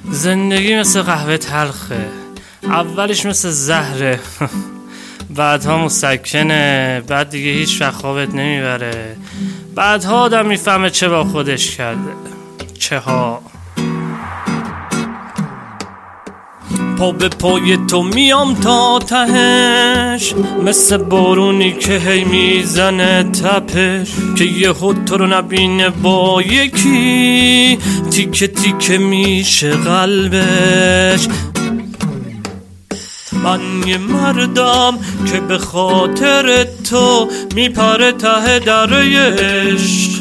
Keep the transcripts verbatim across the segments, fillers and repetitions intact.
زندگی مثل قهوه تلخه، اولش مثل زهره بعدها مسکنه، بعد دیگه هیچ وقت خوابت نمیبره، بعدها آدم میفهمه چه با خودش کرده. چه ها پا به پای تو میام تا تهش، مثل بارونی که هی میزنه تپش، که یه خود تو رو نبینه با یکی، تیکه تیکه میشه قلبش. من یه مردم که به خاطر تو میپره ته دره عشق.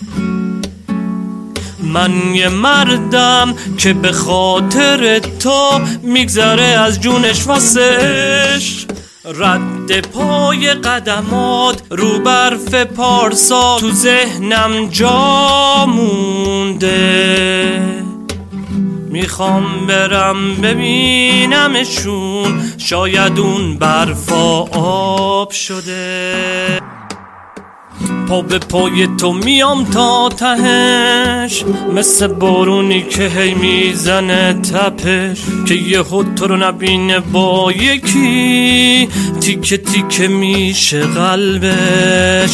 من یه مردم که به خاطر تو میگذره از جونش واسه عشق. رد پای قدمات رو برف پارسا تو ذهنم جا مونده، میخوام برم ببینمشون، شاید اون برفا آب شده. پا به پای تو میام تا تهش، مثل بارونی که هی میزنه تپش، که یه خود تو رو نبینه با یکی، تیکه تیکه میشه قلبش.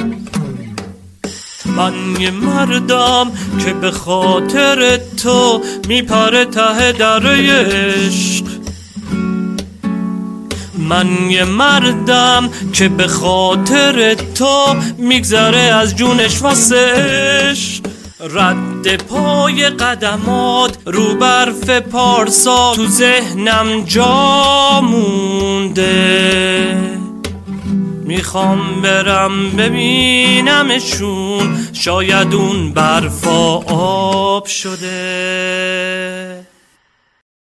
من یه مردم که به خاطر تو میپره ته دره عشق. من یه مردم که به خاطر تو میگذره از جونش واسه عشق. رد پای قدمات رو برف پارسا تو ذهنم جا مونده، میخوام برم ببینمشون، شاید اون برفا آب شده.